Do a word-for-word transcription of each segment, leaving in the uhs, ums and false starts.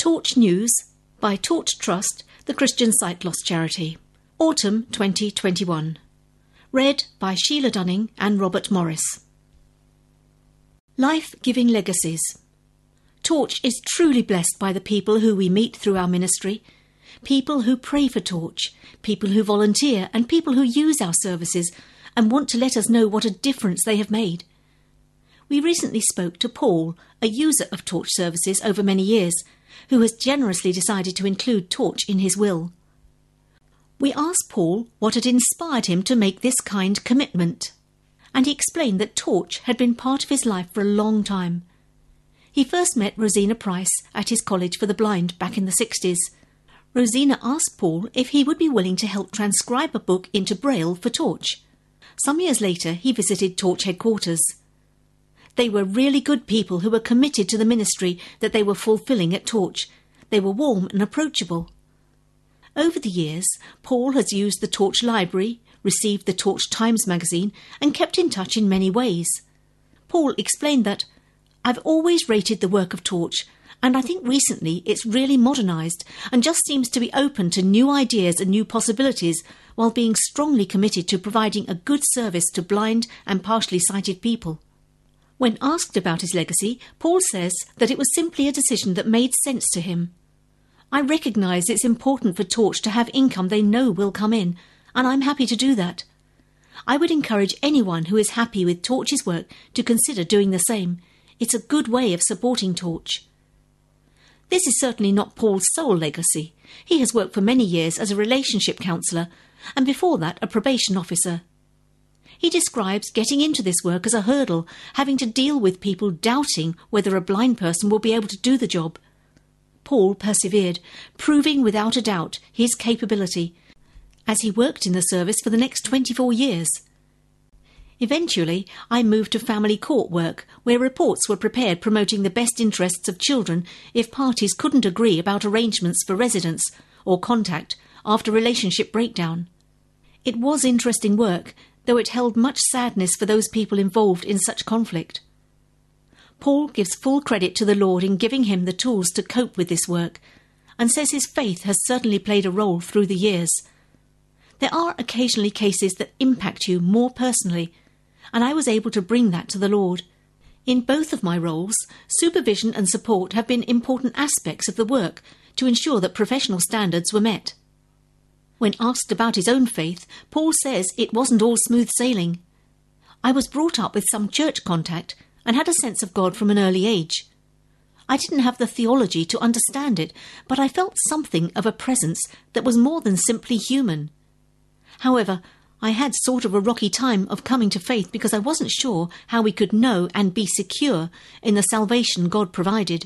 Torch News by Torch Trust, the Christian Sight Loss Charity. Autumn twenty twenty-one. Read by Sheila Dunning and Robert Morris. Life-giving legacies. Torch is truly blessed by the people who we meet through our ministry, people who pray for Torch, people who volunteer and people who use our services and want to let us know what a difference they have made. We recently spoke to Paul, a user of Torch services over many years, who has generously decided to include Torch in his will. We asked Paul what had inspired him to make this kind commitment, and he explained that Torch had been part of his life for a long time. He first met Rosina Price at his College for the Blind back in the sixties. Rosina asked Paul if he would be willing to help transcribe a book into Braille for Torch. Some years later, he visited Torch headquarters. They were really good people who were committed to the ministry that they were fulfilling at Torch. They were warm and approachable. Over the years, Paul has used the Torch Library, received the Torch Times magazine, and kept in touch in many ways. Paul explained that, "I've always rated the work of Torch, and I think recently it's really modernised and just seems to be open to new ideas and new possibilities while being strongly committed to providing a good service to blind and partially sighted people." When asked about his legacy, Paul says that it was simply a decision that made sense to him. "I recognise it's important for Torch to have income they know will come in, and I'm happy to do that. I would encourage anyone who is happy with Torch's work to consider doing the same. It's a good way of supporting Torch." This is certainly not Paul's sole legacy. He has worked for many years as a relationship counsellor, and before that a probation officer. He describes getting into this work as a hurdle, having to deal with people doubting whether a blind person will be able to do the job. Paul persevered, proving without a doubt his capability, as he worked in the service for the next twenty-four years. Eventually, I moved to family court work, where reports were prepared promoting the best interests of children if parties couldn't agree about arrangements for residence or contact after relationship breakdown. It was interesting work, though it held much sadness for those people involved in such conflict. Paul gives full credit to the Lord in giving him the tools to cope with this work, and says his faith has certainly played a role through the years. There are occasionally cases that impact you more personally, and I was able to bring that to the Lord. In both of my roles, supervision and support have been important aspects of the work to ensure that professional standards were met. When asked about his own faith, Paul says it wasn't all smooth sailing. "I was brought up with some church contact and had a sense of God from an early age. I didn't have the theology to understand it, but I felt something of a presence that was more than simply human. However, I had sort of a rocky time of coming to faith because I wasn't sure how we could know and be secure in the salvation God provided."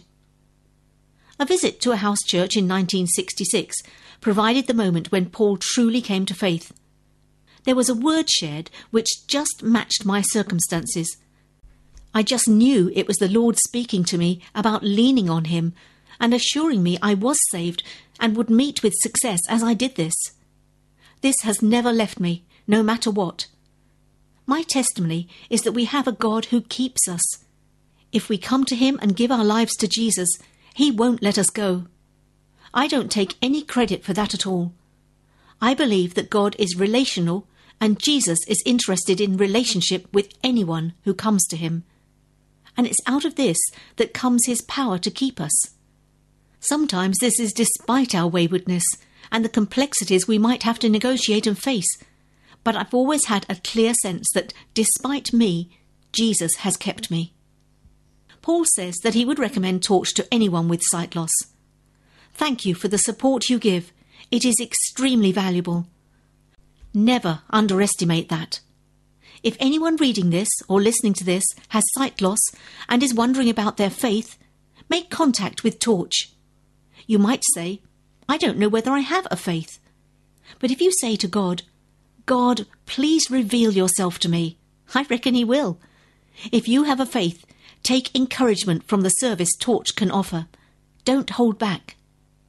A visit to a house church in nineteen sixty-six provided the moment when Paul truly came to faith. There was a word shared which just matched my circumstances. I just knew it was the Lord speaking to me about leaning on him and assuring me I was saved and would meet with success as I did this. This has never left me, no matter what. My testimony is that we have a God who keeps us. If we come to him and give our lives to Jesus, he won't let us go. I don't take any credit for that at all. I believe that God is relational and Jesus is interested in relationship with anyone who comes to him. And it's out of this that comes his power to keep us. Sometimes this is despite our waywardness and the complexities we might have to negotiate and face, but I've always had a clear sense that despite me, Jesus has kept me. Paul says that he would recommend Torch to anyone with sight loss. "Thank you for the support you give. It is extremely valuable. Never underestimate that. If anyone reading this or listening to this has sight loss and is wondering about their faith, make contact with Torch. You might say, 'I don't know whether I have a faith.' But if you say to God, 'God, please reveal yourself to me,' I reckon he will. If you have a faith, take encouragement from the service Torch can offer. Don't hold back."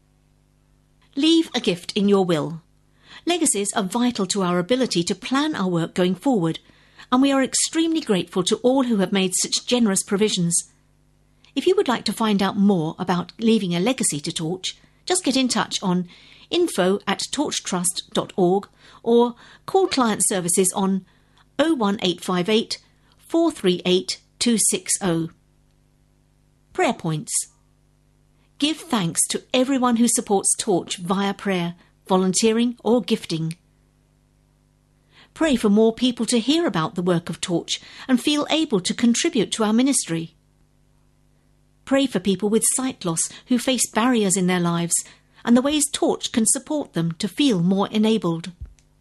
Leave a gift in your will. Legacies are vital to our ability to plan our work going forward, and we are extremely grateful to all who have made such generous provisions. If you would like to find out more about leaving a legacy to Torch, just get in touch on info at torchtrust dot org or call client services on oh one eight five eight, four three eight, two six oh. Prayer points. Give thanks to everyone who supports Torch via prayer, volunteering or gifting. Pray for more people to hear about the work of Torch and feel able to contribute to our ministry. Pray for people with sight loss who face barriers in their lives and the ways Torch can support them to feel more enabled.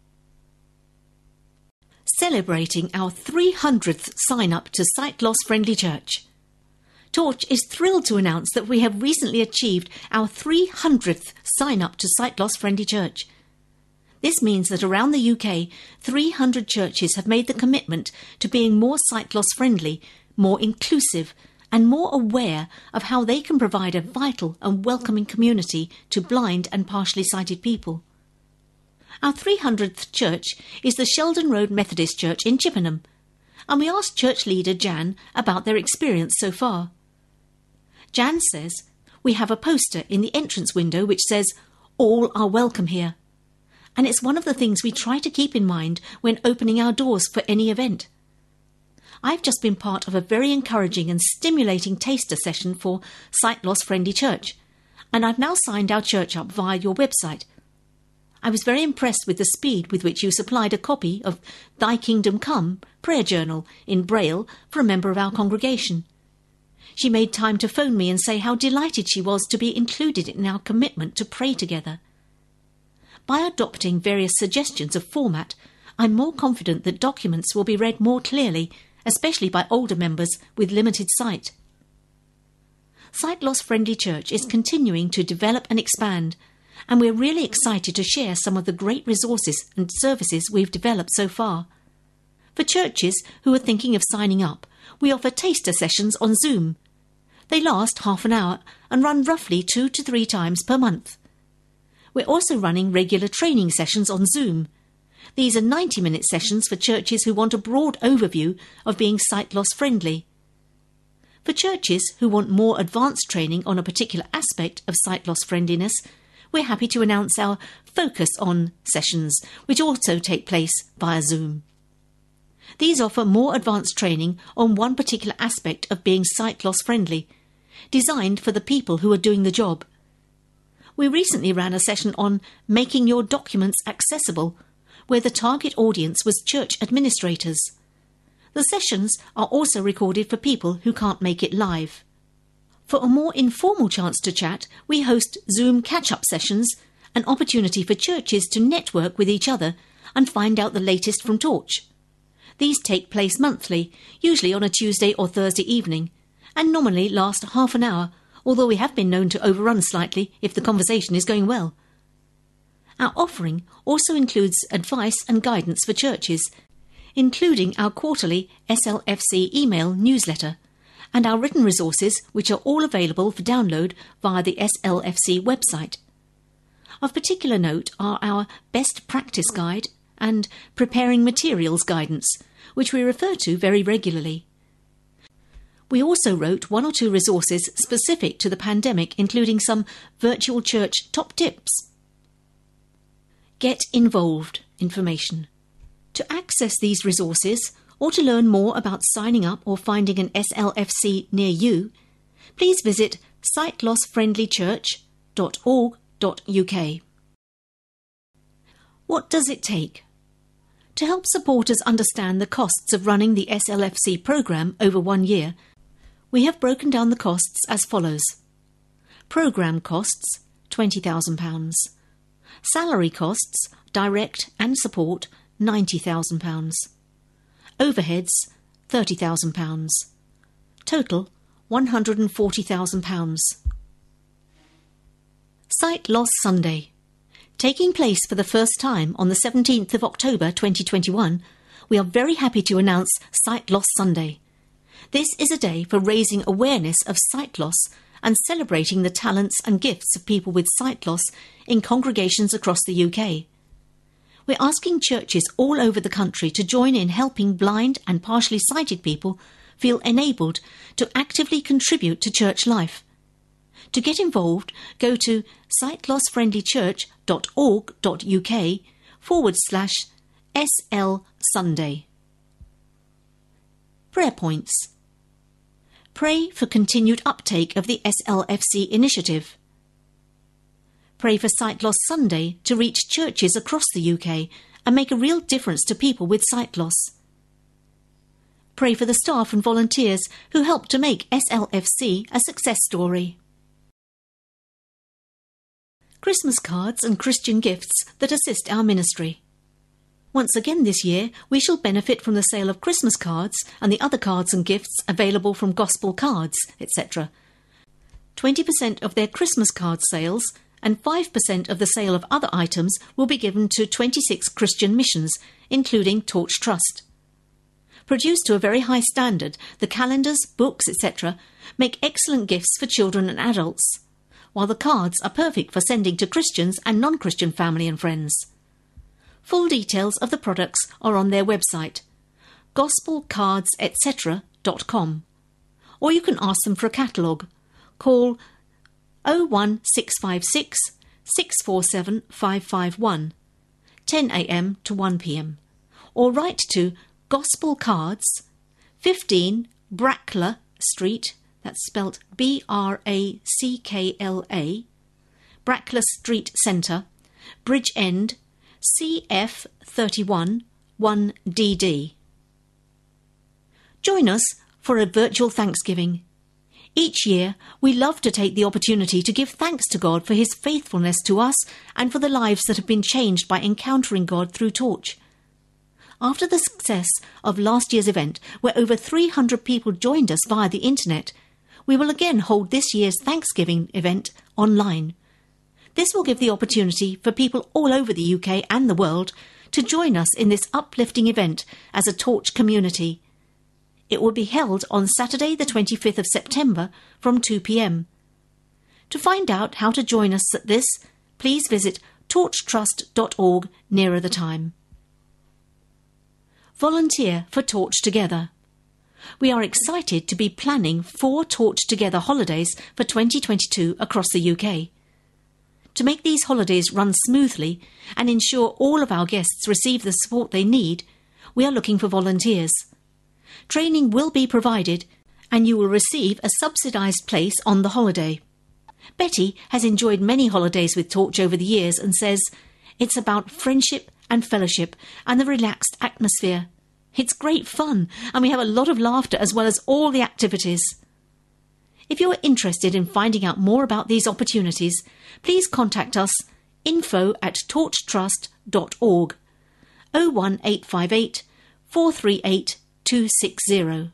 Celebrating our three hundredth sign-up to Sight Loss Friendly Church. Torch is thrilled to announce that we have recently achieved our three hundredth sign-up to Sight Loss Friendly Church. This means that around the U K, three hundred churches have made the commitment to being more sight loss friendly, more inclusive, and more aware of how they can provide a vital and welcoming community to blind and partially sighted people. Our three hundredth church is the Sheldon Road Methodist Church in Chippenham, and we asked church leader Jan about their experience so far. Jan says, "We have a poster in the entrance window which says, 'All are welcome here.' And it's one of the things we try to keep in mind when opening our doors for any event. I've just been part of a very encouraging and stimulating taster session for Sight Loss Friendly Church, and I've now signed our church up via your website. I was very impressed with the speed with which you supplied a copy of Thy Kingdom Come prayer journal in Braille for a member of our congregation. She made time to phone me and say how delighted she was to be included in our commitment to pray together. By adopting various suggestions of format, I'm more confident that documents will be read more clearly, especially by older members with limited sight. Sight Loss Friendly Church is continuing to develop and expand, and we're really excited to share some of the great resources and services we've developed so far. For churches who are thinking of signing up, we offer taster sessions on Zoom. They last half an hour and run roughly two to three times per month. We're also running regular training sessions on Zoom. These are ninety-minute sessions for churches who want a broad overview of being sight loss friendly. For churches who want more advanced training on a particular aspect of sight loss friendliness, we're happy to announce our Focus On sessions, which also take place via Zoom. These offer more advanced training on one particular aspect of being sight loss friendly, designed for the people who are doing the job. We recently ran a session on making your documents accessible, where the target audience was church administrators. The sessions are also recorded for people who can't make it live. For a more informal chance to chat, we host Zoom catch-up sessions, an opportunity for churches to network with each other and find out the latest from Torch. These take place monthly, usually on a Tuesday or Thursday evening, and normally last half an hour, although we have been known to overrun slightly if the conversation is going well. Our offering also includes advice and guidance for churches, including our quarterly S L F C email newsletter and our written resources, which are all available for download via the S L F C website. Of particular note are our Best Practice Guide and Preparing Materials guidance, which we refer to very regularly. We also wrote one or two resources specific to the pandemic, including some virtual church top tips. Get involved information. To access these resources or to learn more about signing up or finding an S L F C near you, please visit sight loss friendly church dot org dot U K. What does it take? To help supporters understand the costs of running the S L F C programme over one year, we have broken down the costs as follows. Programme costs, twenty thousand pounds. Salary costs, direct and support, ninety thousand pounds. Overheads, thirty thousand pounds. Total, one hundred forty thousand pounds. Sight Loss Sunday. Taking place for the first time on the seventeenth of October twenty twenty-one, we are very happy to announce Sight Loss Sunday. This is a day for raising awareness of sight loss and celebrating the talents and gifts of people with sight loss in congregations across the U K. We're asking churches all over the country to join in helping blind and partially sighted people feel enabled to actively contribute to church life. To get involved, go to sightlossfriendlychurch.org.uk forward slash SL Sunday. Prayer points. Pray for continued uptake of the S L F C initiative. Pray for Sight Loss Sunday to reach churches across the U K and make a real difference to people with sight loss. Pray for the staff and volunteers who help to make S L F C a success story. Christmas cards and Christian gifts that assist our ministry. Once again this year, we shall benefit from the sale of Christmas cards and the other cards and gifts available from Gospel Cards, et cetera. twenty percent of their Christmas card sales and five percent of the sale of other items will be given to twenty-six Christian missions, including Torch Trust. Produced to a very high standard, the calendars, books, et cetera make excellent gifts for children and adults, while the cards are perfect for sending to Christians and non-Christian family and friends. Full details of the products are on their website, gospel cards et cetera dot com, or you can ask them for a catalogue. Call oh one six five six, six four seven, five five one, ten a m to one p m, or write to Gospel Cards, fifteen Brackla Street, that's spelt B R A C K L A, Brackla Street Centre, Bridge End, C F thirty-one one D D. Join us for a virtual Thanksgiving. Each year, we love to take the opportunity to give thanks to God for his faithfulness to us and for the lives that have been changed by encountering God through Torch. After the success of last year's event, where over three hundred people joined us via the internet, we will again hold this year's Thanksgiving event online. This will give the opportunity for people all over the U K and the world to join us in this uplifting event as a Torch community. It will be held on Saturday the twenty-fifth of September from two p m. To find out how to join us at this, please visit torch trust dot org nearer the time. Volunteer for Torch Together. We are excited to be planning four Torch Together holidays for twenty twenty-two across the U K. To make these holidays run smoothly and ensure all of our guests receive the support they need, we are looking for volunteers. Training will be provided and you will receive a subsidised place on the holiday. Betty has enjoyed many holidays with Torch over the years and says, "It's about friendship and fellowship and the relaxed atmosphere. It's great fun and we have a lot of laughter as well as all the activities." If you are interested in finding out more about these opportunities, please contact us info at torch trust dot org, oh one eight five eight, four three eight, two six zero.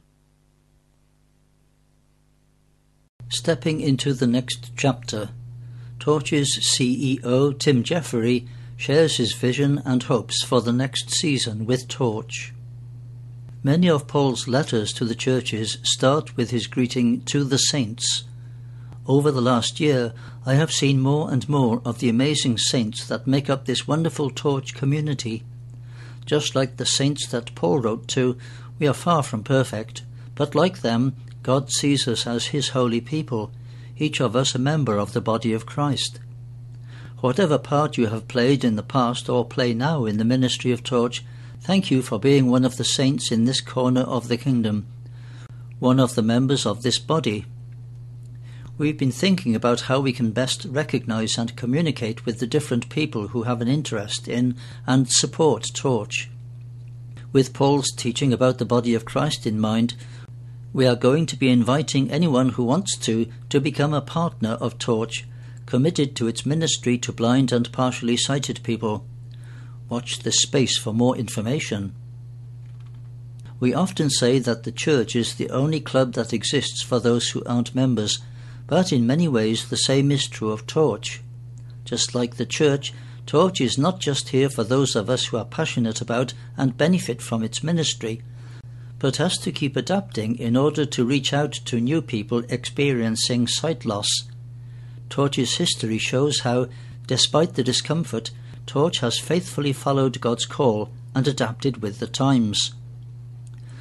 Stepping into the next chapter, Torch's C E O Tim Jeffery shares his vision and hopes for the next season with Torch. Many of Paul's letters to the churches start with his greeting to the saints. Over the last year, I have seen more and more of the amazing saints that make up this wonderful Torch community. Just like the saints that Paul wrote to, we are far from perfect, but like them, God sees us as his holy people, each of us a member of the body of Christ. Whatever part you have played in the past or play now in the ministry of Torch, thank you for being one of the saints in this corner of the kingdom, one of the members of this body. We've been thinking about how we can best recognise and communicate with the different people who have an interest in and support Torch. With Paul's teaching about the body of Christ in mind, we are going to be inviting anyone who wants to to become a partner of Torch, committed to its ministry to blind and partially sighted people. Watch this space for more information. We often say that the church is the only club that exists for those who aren't members, but in many ways the same is true of Torch. Just like the church, Torch is not just here for those of us who are passionate about and benefit from its ministry, but has to keep adapting in order to reach out to new people experiencing sight loss. Torch's history shows how, despite the discomfort, Torch has faithfully followed God's call and adapted with the times.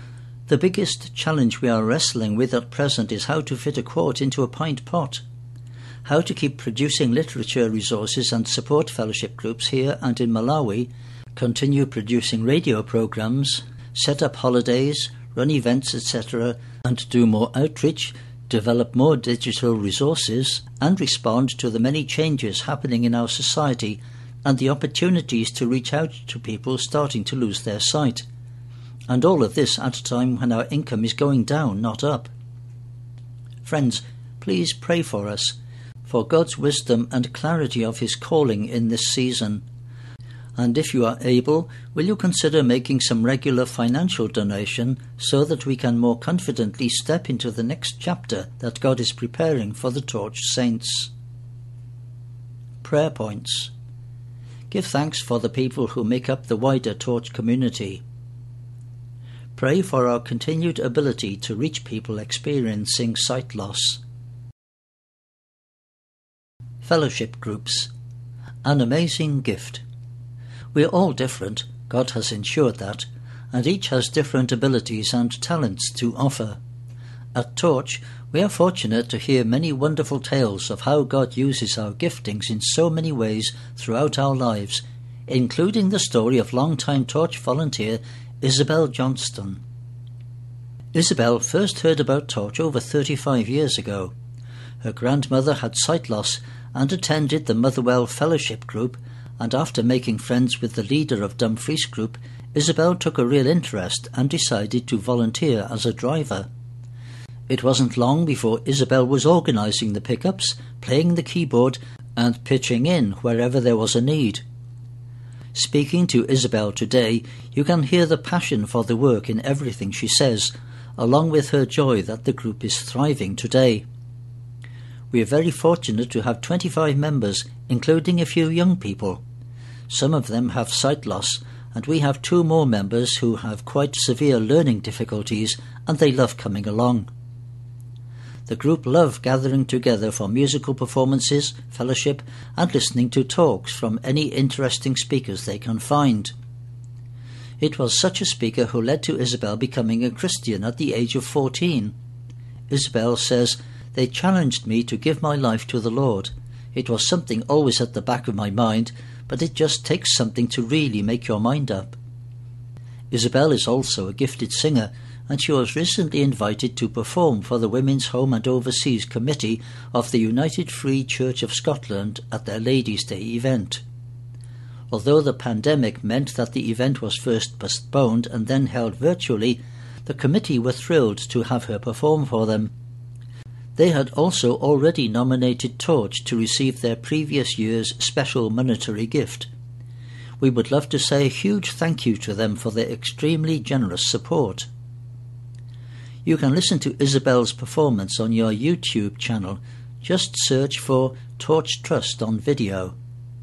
The biggest challenge we are wrestling with at present is how to fit a quart into a pint pot. How to keep producing literature resources and support fellowship groups here and in Malawi, continue producing radio programs, set up holidays, run events, et cetera, and do more outreach, develop more digital resources, and respond to the many changes happening in our society and the opportunities to reach out to people starting to lose their sight. And all of this at a time when our income is going down, not up. Friends, please pray for us, for God's wisdom and clarity of His calling in this season. And if you are able, will you consider making some regular financial donation so that we can more confidently step into the next chapter that God is preparing for the Torch saints? Prayer points. Give thanks for the people who make up the wider Torch community. Pray for our continued ability to reach people experiencing sight loss. Fellowship groups. An amazing gift. We are all different, God has ensured that, and each has different abilities and talents to offer. At Torch, we are fortunate to hear many wonderful tales of how God uses our giftings in so many ways throughout our lives, including the story of long-time Torch volunteer Isabel Johnston. Isabel first heard about Torch over thirty-five years ago. Her grandmother had sight loss and attended the Motherwell Fellowship Group, and after making friends with the leader of Dumfries Group, Isabel took a real interest and decided to volunteer as a driver. It wasn't long before Isabel was organising the pickups, playing the keyboard, and pitching in wherever there was a need. Speaking to Isabel today, you can hear the passion for the work in everything she says, along with her joy that the group is thriving today. We are very fortunate to have twenty-five members, including a few young people. Some of them have sight loss, and we have two more members who have quite severe learning difficulties, and they love coming along. The group love gathering together for musical performances, fellowship, and listening to talks from any interesting speakers they can find. It was such a speaker who led to Isabel becoming a Christian at the age of fourteen. Isabel says, "They challenged me to give my life to the Lord. It was something always at the back of my mind, but it just takes something to really make your mind up." Isabel is also a gifted singer, and she was recently invited to perform for the Women's Home and Overseas Committee of the United Free Church of Scotland at their Ladies' Day event. Although the pandemic meant that the event was first postponed and then held virtually, the committee were thrilled to have her perform for them. They had also already nominated Torch to receive their previous year's special monetary gift. We would love to say a huge thank you to them for their extremely generous support. You can listen to Isabel's performance on your YouTube channel. Just search for Torch Trust on video.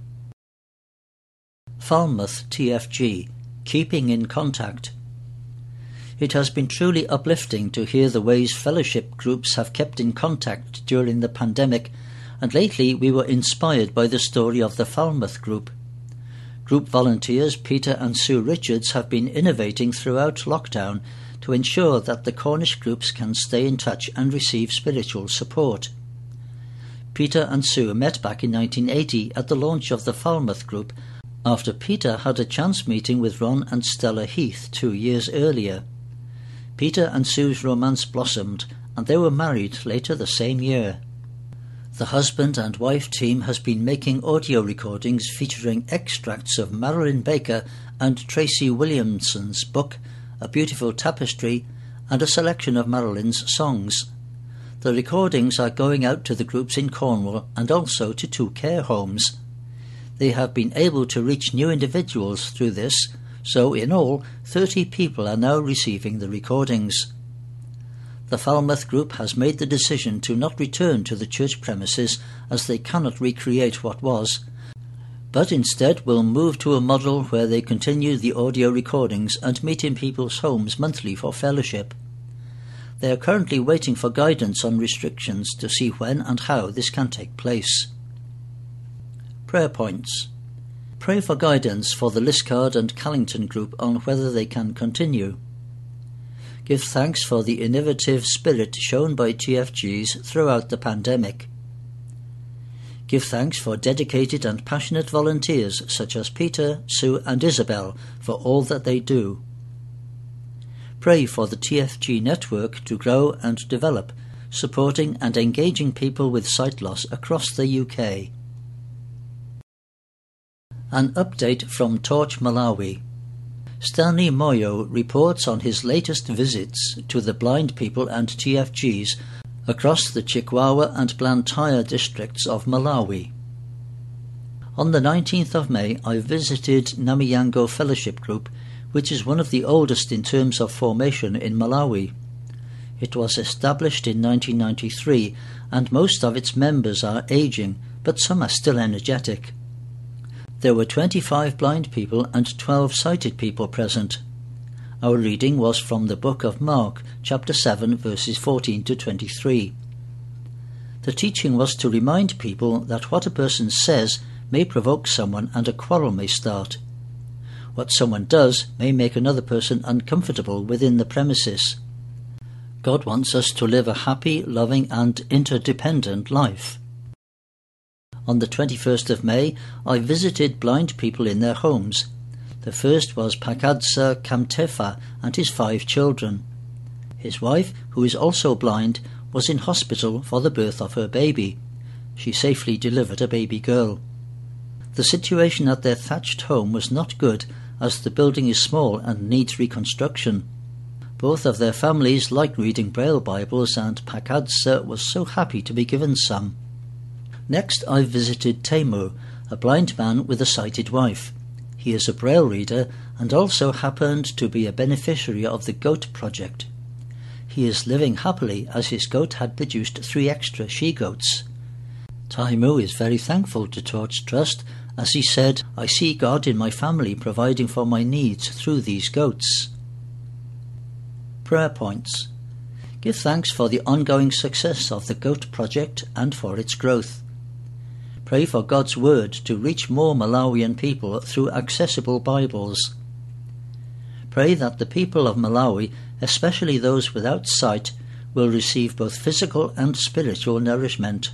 Falmouth T F G, Keeping in Contact. It has been truly uplifting to hear the ways fellowship groups have kept in contact during the pandemic, and lately we were inspired by the story of the Falmouth group. Group volunteers Peter and Sue Richards have been innovating throughout lockdown to ensure that the Cornish groups can stay in touch and receive spiritual support. Peter and Sue met back in nineteen eighty at the launch of the Falmouth group, after Peter had a chance meeting with Ron and Stella Heath two years earlier. Peter and Sue's romance blossomed, and they were married later the same year. The husband and wife team has been making audio recordings featuring extracts of Marilyn Baker and Tracy Williamson's book, A Beautiful Tapestry, and a selection of Marilyn's songs. The recordings are going out to the groups in Cornwall and also to two care homes. They have been able to reach new individuals through this, so in all, thirty people are now receiving the recordings. The Falmouth group has made the decision to not return to the church premises as they cannot recreate what was, but instead will move to a model where they continue the audio recordings and meet in people's homes monthly for fellowship. They are currently waiting for guidance on restrictions to see when and how this can take place. Prayer points. Pray for guidance for the Liscard and Callington group on whether they can continue. Give thanks for the innovative spirit shown by T F Gs throughout the pandemic. Give thanks for dedicated and passionate volunteers such as Peter, Sue and Isabel for all that they do. Pray for the T F G network to grow and develop, supporting and engaging people with sight loss across the U K. An update from Torch Malawi. Stanley Moyo reports on his latest visits to the blind people and T F Gs across the Chikwawa and Blantyre districts of Malawi. On the nineteenth of May, I visited Namiyango Fellowship Group, which is one of the oldest in terms of formation in Malawi. It was established in nineteen ninety-three, and most of its members are aging, but some are still energetic. There were twenty-five blind people and twelve sighted people present. Our reading was from the book of Mark, chapter seven, verses fourteen to twenty-three. The teaching was to remind people that what a person says may provoke someone and a quarrel may start. What someone does may make another person uncomfortable within the premises. God wants us to live a happy, loving and interdependent life. On the twenty-first of May, I visited blind people in their homes. The first was Pakadza Kamtefa and his five children. His wife, who is also blind, was in hospital for the birth of her baby. She safely delivered a baby girl. The situation at their thatched home was not good, as the building is small and needs reconstruction. Both of their families like reading Braille Bibles, and Pakadza was so happy to be given some. Next I visited Temu, a blind man with a sighted wife. He is a Braille reader and also happened to be a beneficiary of the Goat Project. He is living happily as his goat had produced three extra she-goats. Taimu is very thankful to Torch Trust, as he said, "I see God in my family providing for my needs through these goats." Prayer points. Give thanks for the ongoing success of the Goat Project and for its growth. Pray for God's Word to reach more Malawian people through accessible Bibles. Pray that the people of Malawi, especially those without sight, will receive both physical and spiritual nourishment.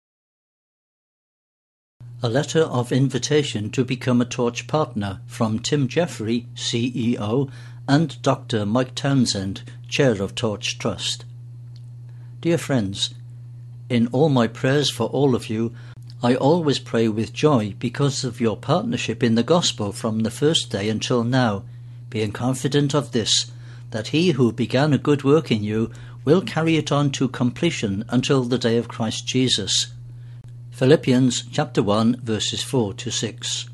A letter of invitation to become a Torch partner from Tim Jeffrey, C E O, and Doctor Mike Townsend, Chair of Torch Trust. Dear friends, in all my prayers for all of you, I always pray with joy because of your partnership in the gospel from the first day until now, being confident of this, that he who began a good work in you will carry it on to completion until the day of Christ Jesus. Philippians chapter one, verses four to six.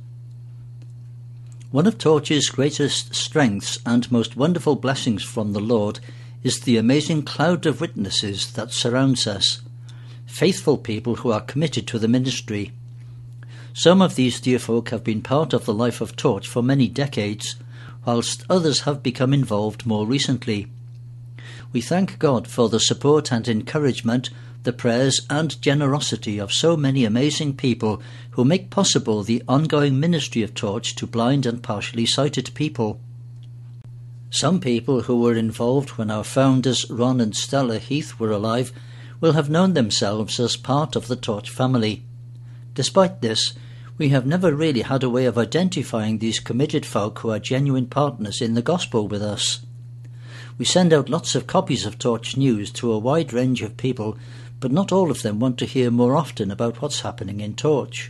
One of Torch's greatest strengths and most wonderful blessings from the Lord is the amazing cloud of witnesses that surrounds us, faithful people who are committed to the ministry. Some of these dear folk have been part of the life of Torch for many decades, whilst others have become involved more recently. We thank God for the support and encouragement, the prayers and generosity of so many amazing people who make possible the ongoing ministry of Torch to blind and partially sighted people. Some people who were involved when our founders Ron and Stella Heath were alive will have known themselves as part of the Torch family. Despite this, we have never really had a way of identifying these committed folk who are genuine partners in the gospel with us. We send out lots of copies of Torch News to a wide range of people, but not all of them want to hear more often about what's happening in Torch.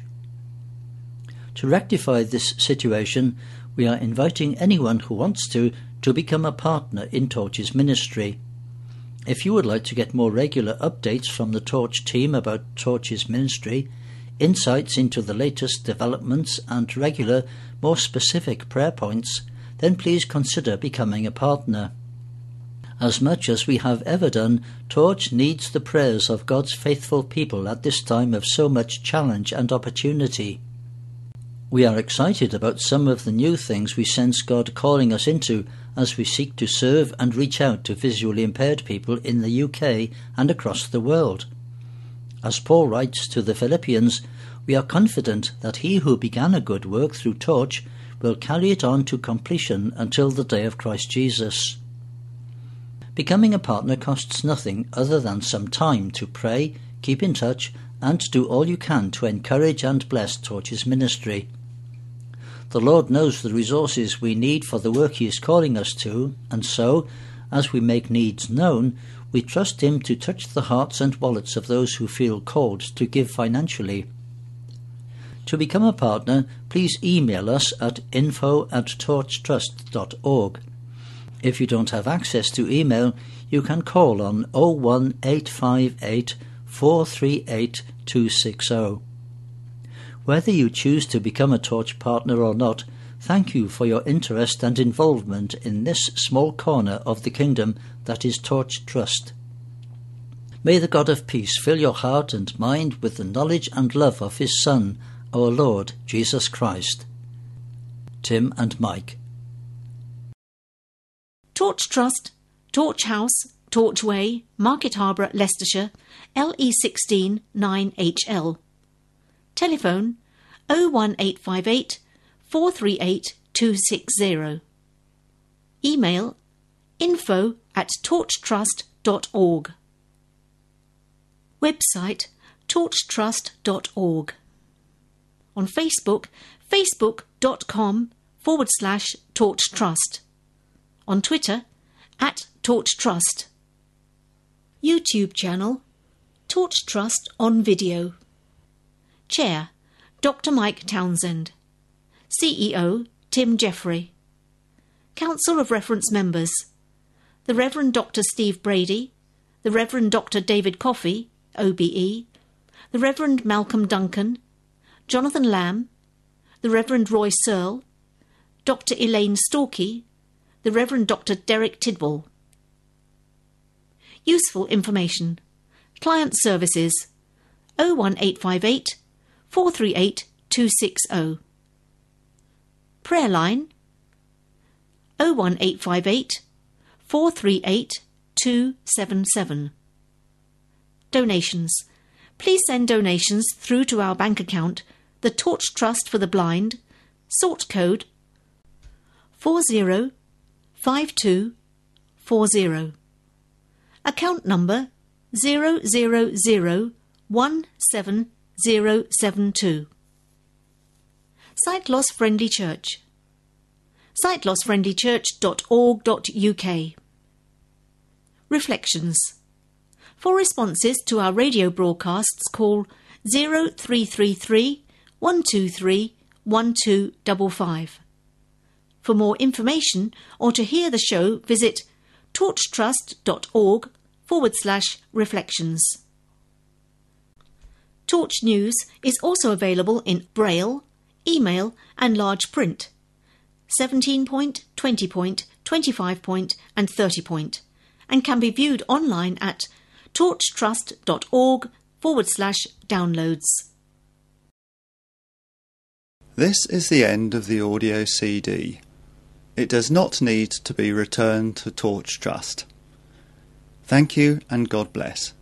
To rectify this situation, we are inviting anyone who wants to to become a partner in Torch's ministry. If you would like to get more regular updates from the Torch team about Torch's ministry, insights into the latest developments and regular, more specific prayer points, then please consider becoming a partner. As much as we have ever done, Torch needs the prayers of God's faithful people at this time of so much challenge and opportunity. We are excited about some of the new things we sense God calling us into as we seek to serve and reach out to visually impaired people in the U K and across the world. As Paul writes to the Philippians, we are confident that he who began a good work through Torch will carry it on to completion until the day of Christ Jesus. Becoming a partner costs nothing other than some time to pray, keep in touch, and do all you can to encourage and bless Torch's ministry. The Lord knows the resources we need for the work He is calling us to, and so, as we make needs known, we trust Him to touch the hearts and wallets of those who feel called to give financially. To become a partner, please email us at info at torchtrust dot org. If you don't have access to email, you can call on oh one eight five eight, four three eight, two six oh. Whether you choose to become a Torch partner or not, thank you for your interest and involvement in this small corner of the kingdom that is Torch Trust. May the God of peace fill your heart and mind with the knowledge and love of His Son, our Lord Jesus Christ. Tim and Mike. Torch Trust, Torch House, Torch Way, Market Harbour, Leicestershire, L E sixteen nine H L. Telephone oh one eight five eight, four three eight, two six oh. Email info at torchtrust dot org. Website torchtrust dot org. On Facebook, facebook.com forward slash torchtrust. On Twitter, at torchtrust. YouTube channel, Torch Trust on video. Chair, Doctor Mike Townsend. C E O, Tim Jeffrey. Council of Reference Members, the Reverend Doctor Steve Brady, the Reverend Doctor David Coffey, O B E, the Reverend Malcolm Duncan, Jonathan Lamb, the Reverend Roy Searle, Doctor Elaine Storkey, the Reverend Doctor Derek Tidwell. Useful information. Client services oh one eight five eight, four three eight, two six oh. Prayer line oh one eight five eight, four three eight, two seven seven. Donations. Please send donations through to our bank account, the Torch Trust for the Blind, sort code four zero five two four zero. Account number zero zero zero one seven zero seven two. Sight Loss Friendly Church. sight loss friendly church dot org dot U K. Reflections. For responses to our radio broadcasts, call zero three three three, one two three, one two five five. For more information or to hear the show, visit torchtrust.org forward slash reflections. Torch News is also available in Braille, email and large print, seventeen point, twenty point, twenty-five point and thirty point, and can be viewed online at torchtrust.org forward slash downloads. This is the end of the audio C D. It does not need to be returned to Torch Trust. Thank you and God bless.